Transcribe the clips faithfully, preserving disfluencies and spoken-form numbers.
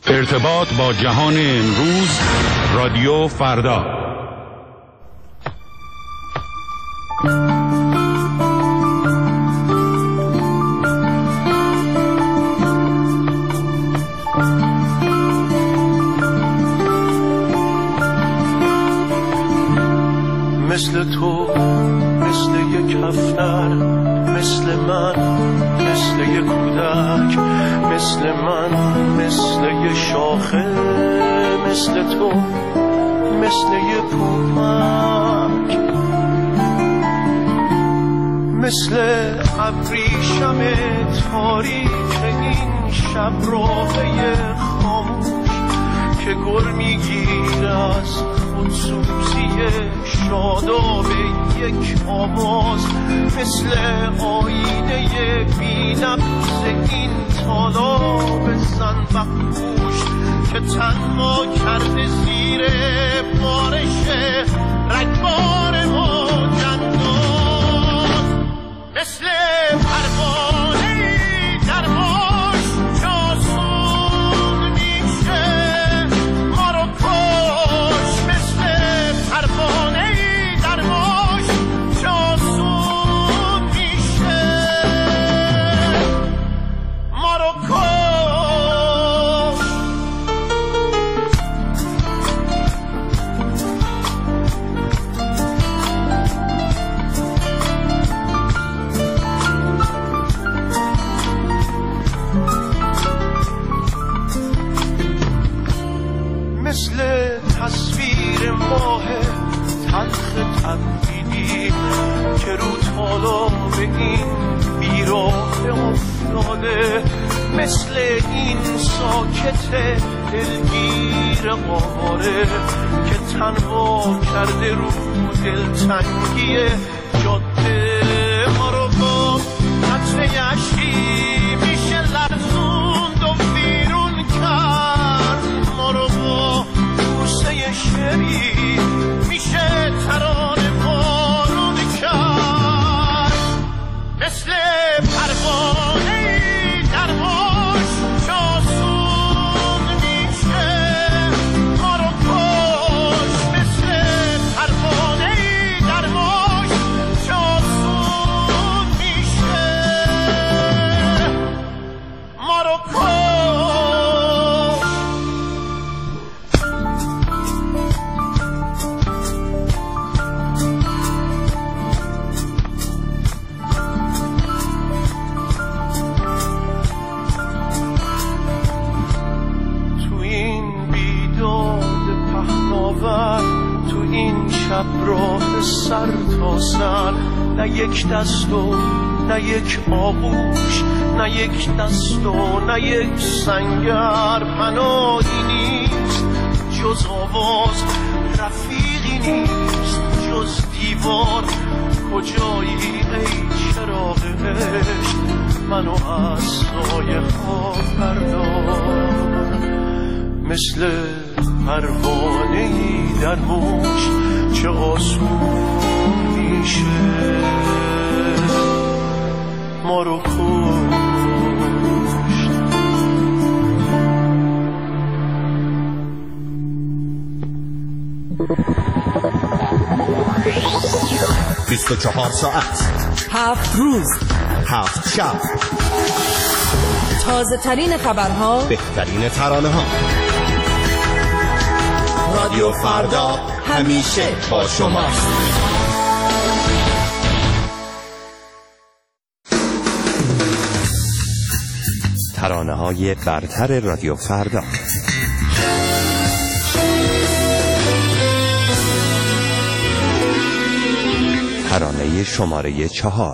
ارتباط با جهان امروز، رادیو فردا. مثل تو، مثل یک افسر، مثل من، مثل یک کودک، مثل من، مثل یک شاخه، مثل تو، مثل یک پوپک، مثل ابریشم تاریک این شب راهی خاموش که گر میگیر از خودسوزی شاداب یک آواز، مثل آینه بی‌نقص این طالاب زنبقپوش که تنها کرده زیر بارش رگبار موجنداز، مثل پروانه‌ای در موج جاسون میشه ما رو کش، مثل پروانه‌ای در موج جاسون میشه ما رو کش. مثل تصویر ماه تلخ تبدیلی که رو تالاب این بیراه افتاده، مثل این ساکت دلگیر قاره که تنها کرده رو دلتنگی جاده ما رو با قطره اشکی میشه لرزوند و بیرون کرد، ما رو با بوسه شری میشه ترانه بارون کرد، مثل پروانه‌ای در موج جاسون میشه ما رو کش، مثل پروانه‌ای در موج جاسون میشه ما رو کش. تو این شب راه سر تا سر، نه یک دست و نه یک آغوش، نه یک دست و نه یک سنگر، پناهی نیست جز آواز، رفیقی نیست جز دیوار، کجایی ای چراغ عشق منو از سایه ها بردار، مثل پروانه‌ای در موج چه آسون میشه ما رو کشت. بیست و چهار ساعت، هفت روز، هفت شب، تازه ترین خبرها، بهترین ترانه ها. رادیو فردا همیشه با شماست. ترانه های برتر رادیو فردا. ترانه شماره چهار.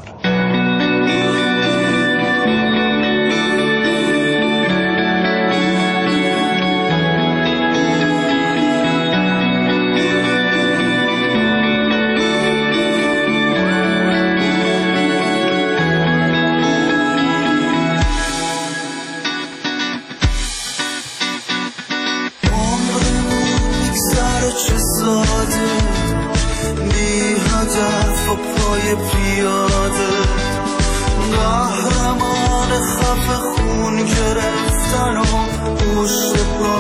پیاده قهرمان خفه خون گرفتن و پشت پا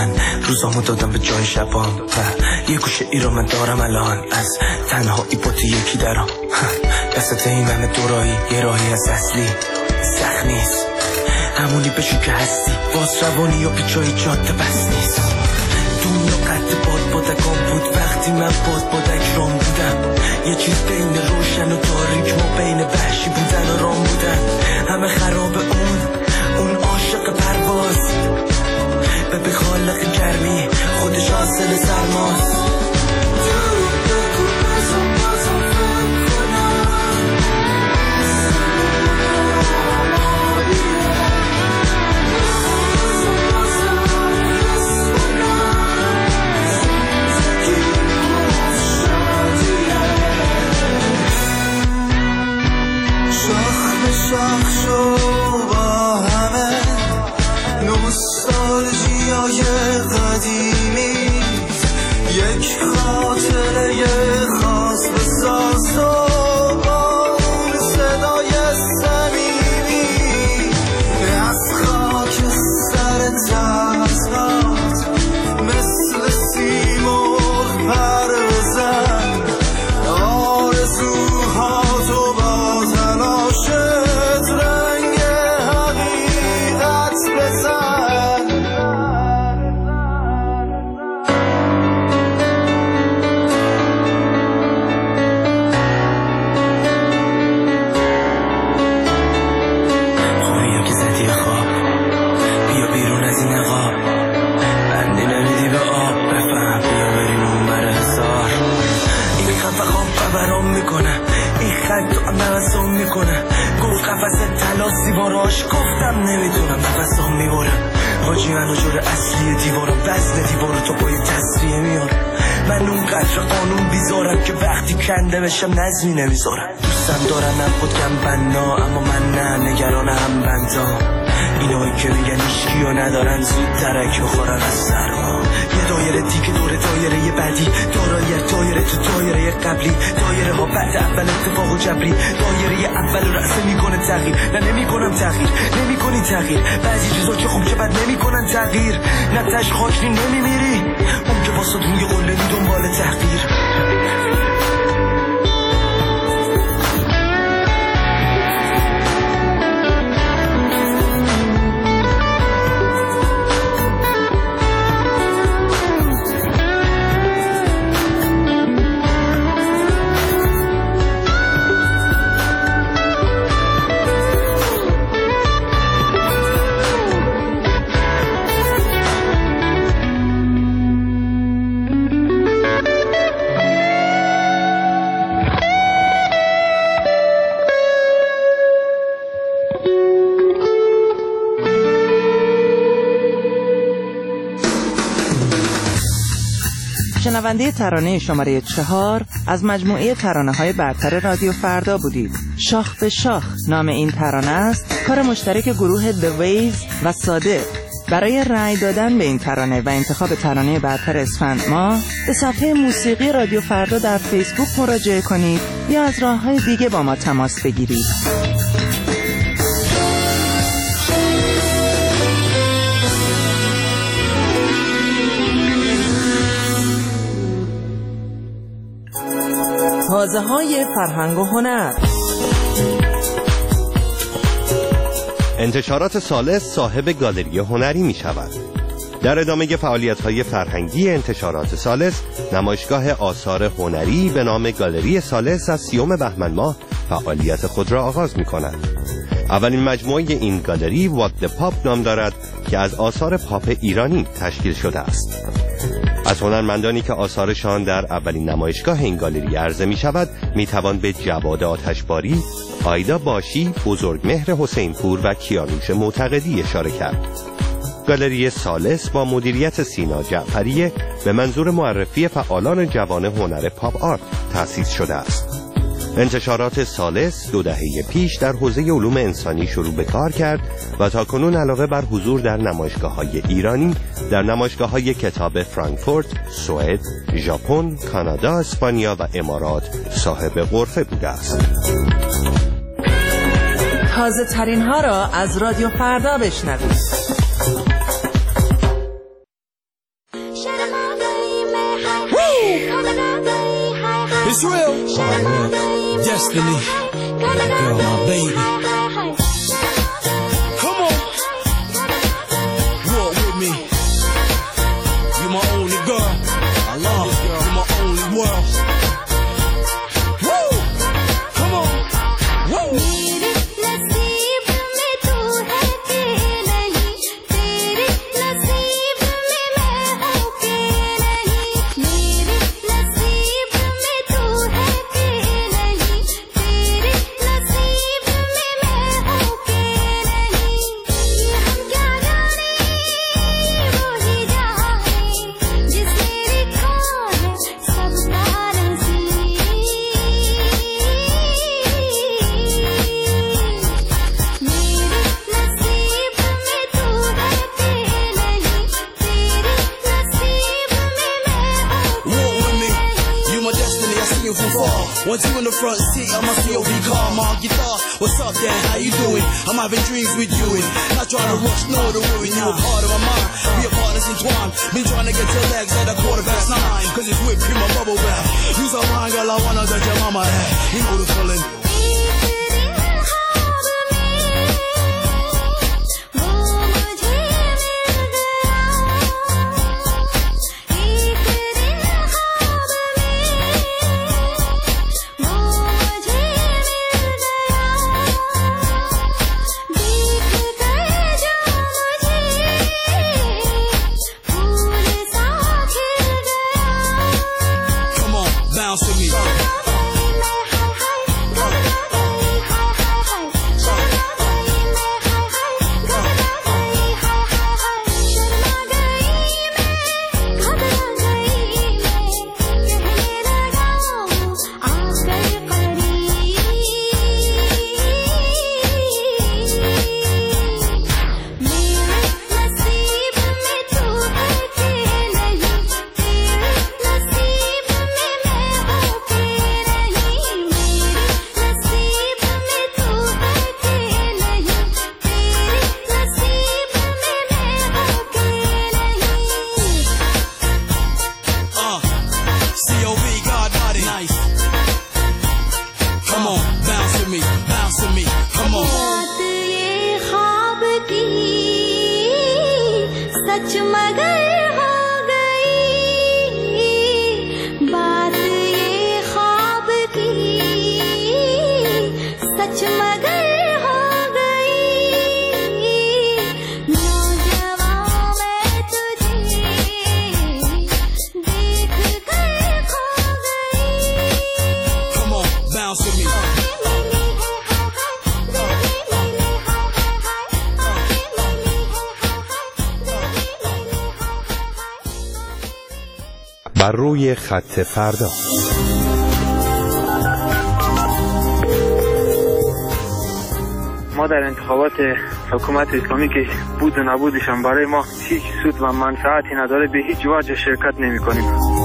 من روزامو دادم به جای شبام و یه گوشه ایران من دارم الان از تنهایی با تو یکی درام دستت این همه دورایی یه راهی از اصلی سخت نیست همونی بشو که هستی باز روانی و پیچای جاده بس نیست دنیا قد باد بادکان بود وقتی من باد بادک رام بودم یه چیز بین روشن و تاریک ما بین وحشی بودن و رام بودن همه خراب اون اون عاشق پرواز به به خالق گرمی خودش حاصل سرماست شاخ شو با همه نوستالژیای قدیمی یک خاطره خاص بساز و با اون صدای صمیمی از خاک سر تسقات مثل سیمرغ پر بزن آرزوها تو با تلاشت رنگ حقیقت بزن خوبی که زدی خواب بیا بیرون از این نقاب بندی نمیدی به آب بفهم بیا بریم اون بر هزار این خفه خواب خبرام میکنه این خط تو نفسام میکنه گفت قفص تلاسی باراش گفتم نمیتونم نفسام میبرم حاجی منو جور اصلی دیوارم وزن دیوارو تو پای تصفیه میارم من اون قدر قانون بیزارم که وقتی کنده بشم نظمی نمیذارم دوستم دارم خود کم بنا اما من نه نگران هم بندا اینایی که میگن ایشکیو ندارن زود ترک بخورن از سرما یه دایره دیگه دور دایره یه بعدی دارایی دایره تو دایره قبلی دایره ها بعد اول اتفاق و جبری دایره اول رأسه میکنه تغییر نه نمیکنم تغییر نمیکنی تغییر بعضی چیزا که خوب که بد نمیکنن تغییر نه تش خاکری نمیمیری اون که واسه روی قله می دنبال تحقیر شنونده ترانه شماره چهار از مجموعه ترانه‌های برتر رادیو فردا بودید. شاخ به شاخ نام این ترانه است، کار مشترک گروه The Waves و صادق. برای رأی دادن به این ترانه و انتخاب ترانه برتر اسفند ماه به صفحه موسیقی رادیو فردا در فیسبوک مراجعه کنید یا از راه‌های دیگه با ما تماس بگیرید. حوزه‌های فرهنگ و هنر. انتشارات ثالث صاحب گالری هنری می شود. در ادامه فعالیت‌های فرهنگی انتشارات ثالث، نمایشگاه آثار هنری به نام گالری ثالث از سیوم بهمن ماه فعالیت خود را آغاز می کند. اولین مجموعه این گالری وات د پاپ نام دارد که از آثار پاپ ایرانی تشکیل شده است. از هنرمندانی که آثارشان در اولین نمایشگاه این گالری عرضه می شود می توان به جواد آتشباری، آیدا باشی، بزرگمهر حسینپور و کیانوش معتقدی اشاره کرد. گالری ثالث با مدیریت سینا جعفری به منظور معرفی فعالان جوان هنر پاپ آرت تأسیس شده است. انتشارات ثالث دو دهه پیش در حوزه علوم انسانی شروع به کار کرد و تاکنون علاوه بر حضور در نمایشگاه‌های ایرانی، در نمایشگاه‌های کتاب فرانکفورت، سوئد، ژاپن، کانادا، اسپانیا و امارات صاحب غرفه بوده است. تازه ترین ها را از رادیو فردا بشنوید. It's real. Destiny. Girl, my baby. Come on. Walk with me. You're my only girl. I love you, girl. You're my only world. Woo! Come on. Woo! Once you in the front seat of my C O V car, my guitar. What's up, Dan? How you doing? I'm having dreams with you and not trying to rush, no to ruin you. A part of my mind, we are partners entwined. Been trying to get your legs at a quarter past nine, cause it's whipped cream, my bubble bath. You so fine, girl, I wanna touch your mama hat. You know the feeling. بر روی خط فردا. ما در انتخابات حکومت اسلامی که بود و نبودشان برای ما هیچ سود و منفعتی نداره، به هیچ وجه شرکت نمی کنیم.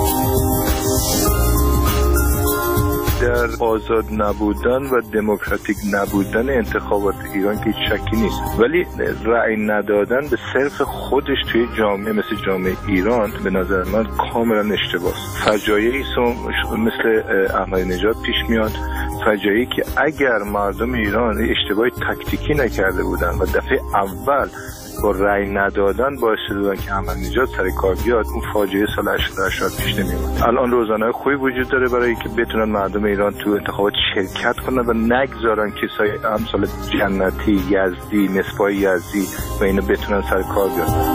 در آزاد نبودن و دموکراتیک نبودن انتخابات ایران که هیچ شکی نیست، ولی رأی ندادن به صرف خودش توی جامعه مثل جامعه ایران به نظر من کاملا اشتباهه. فجایعی مثل احمدی‌نژاد پیش میاد، فجایعی که اگر مردم ایران اشتباهی تاکتیکی نکرده بودن و دفعه اول با رأی ندادن باعث شدن که احمدی‌نژاد سر کار بیاد، اون فاجعه سال هشتاد و هشت پیش نمیاد. الان روزنامه‌های خوبی وجود داره برای که بتونن مردم ایران تو انتخابات شرکت کنن و نگذارن کسای امثال جنتی، یزدی، مصباح یزدی و اینا بتونن سر کار بیان.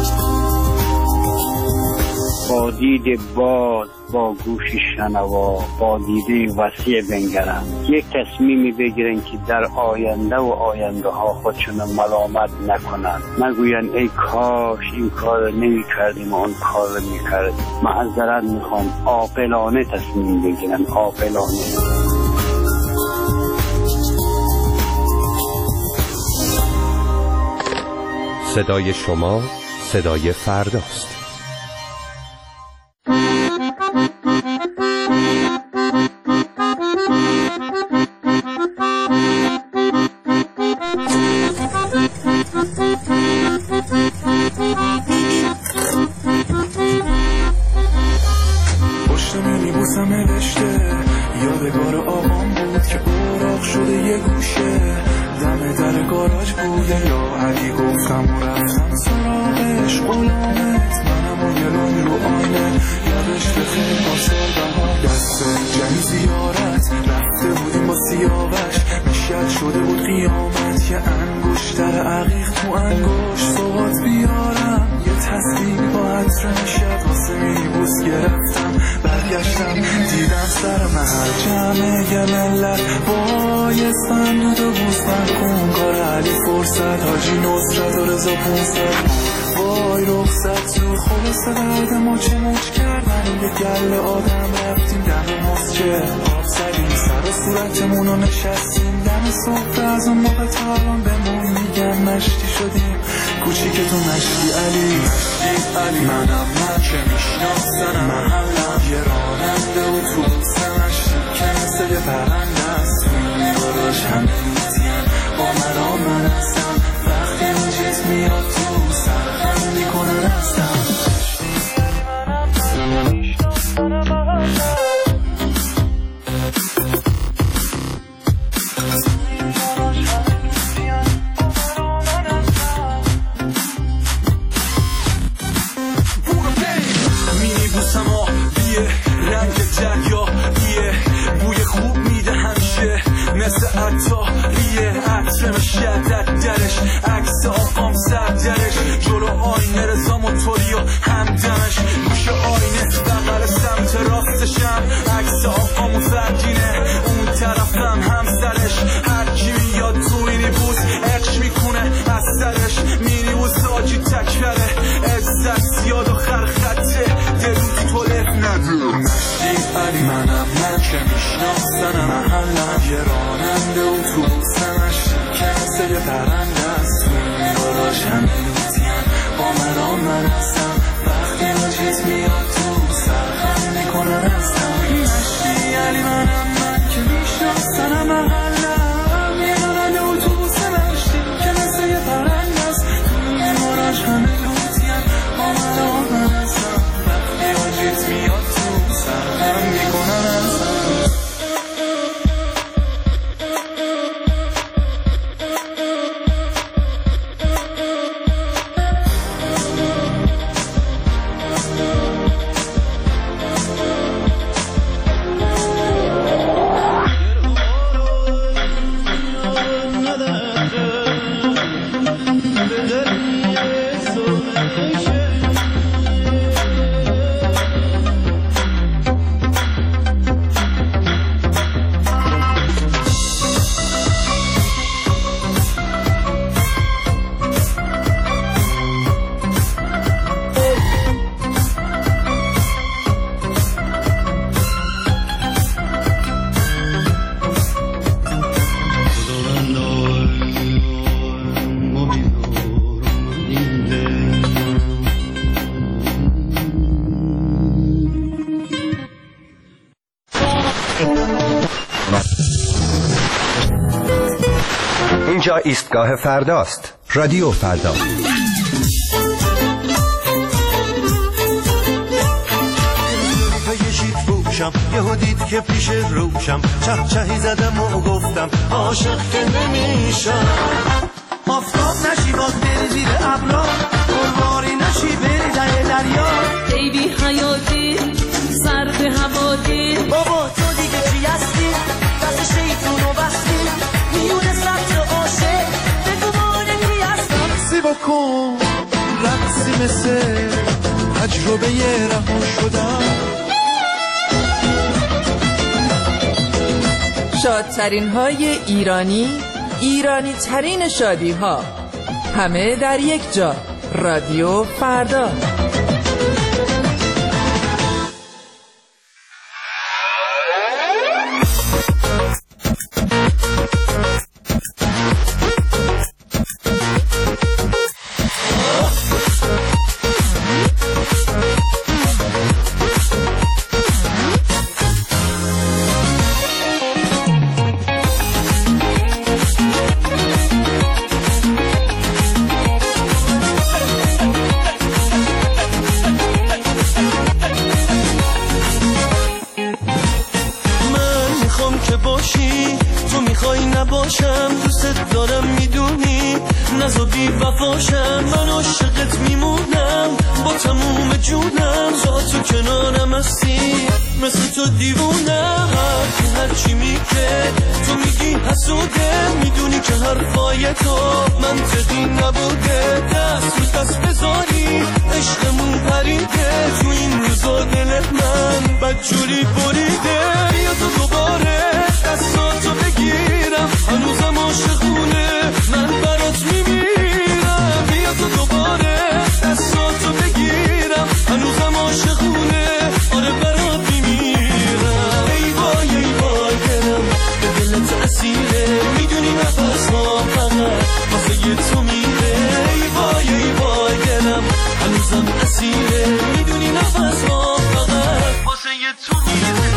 با دید باز، با گوش شنوا، با دیده وسیع بنگرن، یک تصمیمی بگیرن که در آینده و آینده ها خودشون ملامت نکنن، نگوین ای کاش این کار نمی کردیم و اون کار می کردیم. معذرت میخوام، عاقلانه تصمیم بگیرن، عاقلانه. صدای شما صدای فرداست. بوسم نوشته یادگار آقام بود که اوراق شده یه گوشه دم در گاراژ بوده یا علی گفتم و رفتم سراغش غلامت منم و گلای رو آینه یادش بخیر پاسال بها دست جنی زیارت رفته بودیم با سیاوش میشد شده بود قیامت یه انگشتر عقیق تو انگشت صحبات بیارم یه تصویر با عطر نشد واسه مینیبوس گرفتم برگشتم دیدم سر محل جمعه یه ملت بایستن دود و بوستن کنگار علی فرصت حاجی نصرت و رضا پونصد وای رخصت تو خلاصه درد ما چه موج کردن یه گل آدم رفتیم دم مسجد آب زدیم سر و صورتمونو نشستیم دم صبح از اون موقع تا الان بهمون میگن مشتی شدیم کوچیکتون مشتی علی مشتی علی منم من که میشناسنم محلم یه راننده و توبوس مشتی که مثل یه پرنده است تو این گاراژ همه میتین با مرا من هستم وقتی اون چیز میاد تو سرخم میکنن هستم مثل عطاریه عطرم شدت درش عکس آقام سر درش جلو آینه رضا موتوری و همدمش گوش آینه بغل سمت راستشم عکس آقامو فرگینه اون طرفم همسرش هرکی میاد تو مینیبوس عشق میکنه از سرش مینیبوس آجی تکره عزت زیاد و خرخطه دروز تو لف نده مشتی علی منم من که میشناسنم محلم یه راننده و توبوسمش که مثل یه پرنده است تو این گاراژ همه میتین با مرا من هستم وقتی اون چیز میاد تو سرخم میکنن هستم مشتی علی منم من که میشناسنم محلم یه راننده و توبوسمش که مثل یه پرنده است تو این گاراژ همه میتین با مرا من هستم وقتی اون چیز میاد تو سرخم میکنن هستم اینجا ایستگاه فرداست. رادیو فردا. یهو دید که پیش روشم چه چهی زدم و گفتم عاشق که نمیشم آفتاب نشی باز بری زیر ابرا قرباری نشی بری در دریا ای بی حیاتی سرد هوادی بابا تو دیگه چی هستی دست شیطونو بستی میونه سبت عاشق بگو مانه کی هستم سی بکن رقصی مثل تجربه رها شدم شادترین های ایرانی، ایرانی ترین شادی ها، همه در یک جا. رادیو فردا. باشم، دوست دارم میدونی، نزا بی وفاشم، من عاشقت میمونم با تموم جونم، ذات تو کنارم هستی مثل تو دیوونم، هر هرچی میگه تو میگی حسوده، میدونی که حرفای تو منطقی نبوده، دست رو دست بذاری عشقمون پریده، تو این روزا دل من بدجوری بریده، بیا تو دوباره دستاتو بگیرم، هنوزم عاشقونه من برات میمیرم، بیا تو دوباره دستاتو بگیرم، هنوزم عاشقونه آره برات میمیرم، ای وای ای وای دلم به دلت اسیره، میدونی نفس ها فقط واسه تو میره، ای وای ای وای دلم هنوزم اسیره، میدونی نفس ها فقط واسه تو میره.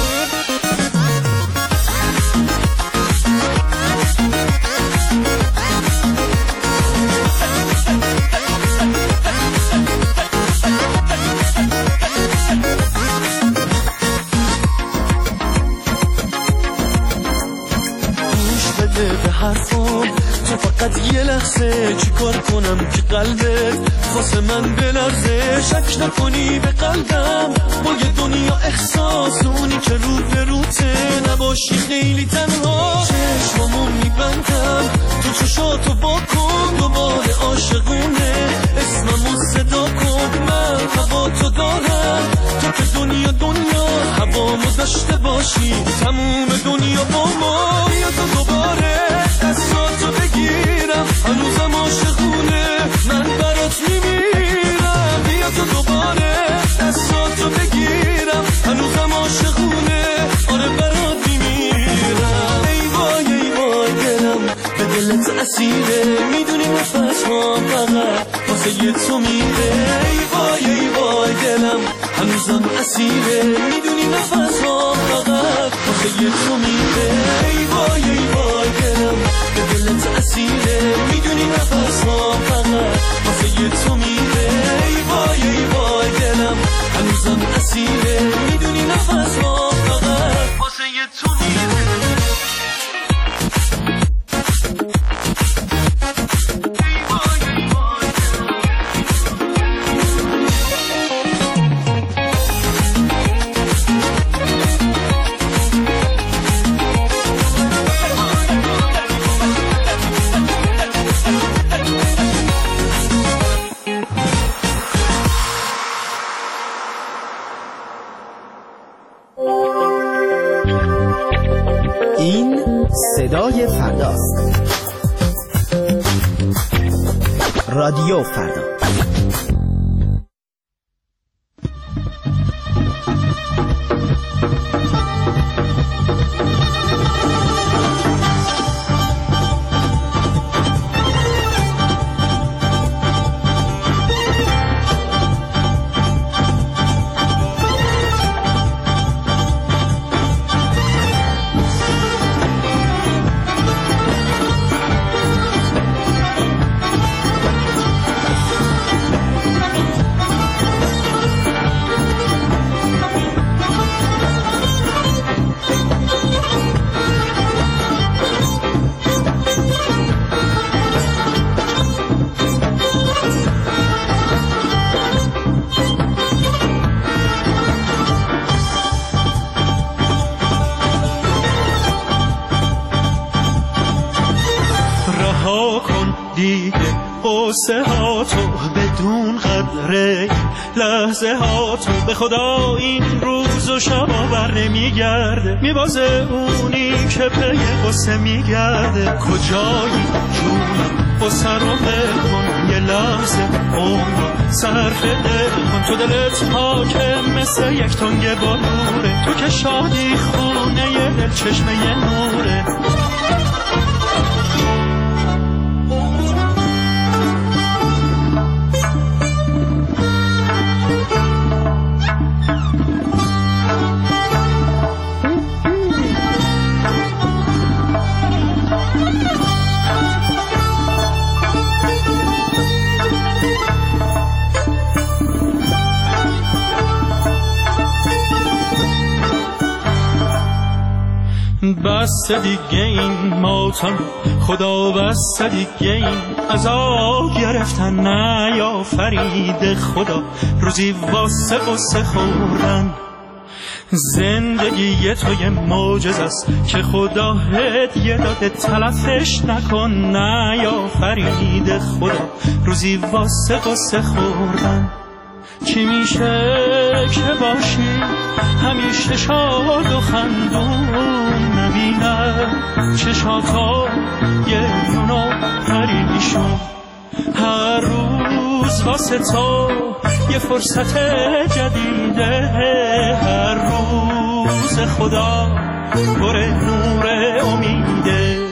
به حرفم تو فقط یه لحظه، چی کار کنم که قلبت واسه من بلرزه، شک نکنی به قلبم با یه دنیا احساس، اونی که رو به روته نباشی خیلی تنها، چشمامو میبندم تو چشاتو با کن، دوباره عاشقونه اسممو صدا کن، من هوا تو دارم تو که دنیا دنیا هوامو داشته باشی، تموم دنیا با ما، بیا تو دوباره دستاتو بگیرم، هنوزم عاشقونه من برات میمیرم، بیا تو دوباره دستاتو بگیرم، هنوزم عاشقونه آره برات میمیرم، ای وای ای وای دلم به دلت اسیره، میدونی نفس ها فقط واسه تو میره، ای وای ای وای دلم هنوزم اسیره، میدونی نفس ها فقط واسه تو میره، ای وای ای وای دلم به دلت اسیره، میدونی نفس ها فقط واسه تو میره، ای وای ای وای دلم هنوزم اسیره، میدونی نفس ها فقط واسه تو میره. این صدای فرداست. رادیو فردا. قصه ها تو بدون قدره، لحظه ها تو به خدا این روز و شبا بر نمیگرده، میبازه اونی که پی قصه میگرده، کجایی جونم قصه رو بکن، یه لحظه عمر صرف دل کن، تو دلت حاکم مثل یک تنگ بالوره، تو که شادی خونه یه دل چشمه یه نوره. بس دیگه این ماتم، خدا بس دیگه این عذاب گرفتن نیافرید خدا روزی واسه قصه خوردن. زندگی توی معجزه است که خدا هدیه داده تلفش نکن نیافرید خدا روزی واسه قصه خوردن. چی میشه که باشی همیشه شاد و خندون، نبینه چشاتا یه یونو پریشون، هر روز واسه تو یه فرصت جدیده، هر روز خدا پر نور امیده.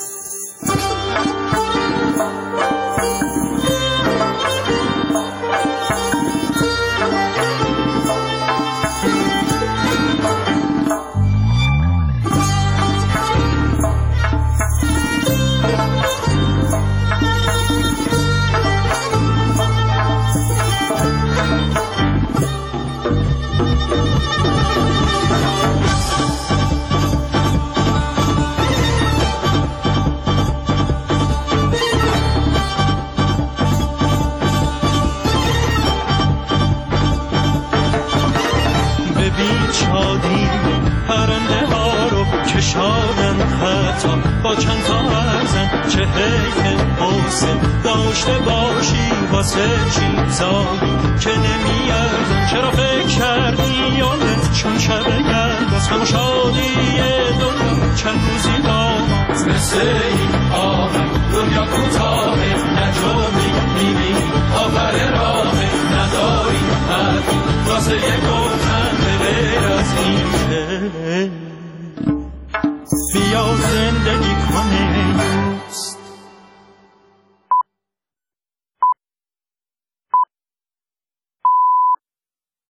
پرنده ها رو کشادن حتی با چند تا ارزن، چه حیف حسن داشته باشی واسه چیزایی که نمیارزن. چرا فکر کردی یادت چون شب گرد از همه شادی دنیا چند روزی داماز، مثل این آهنگ دنیا کوتاهه نجومی میبینی آبر راهه نداری حرفی واسه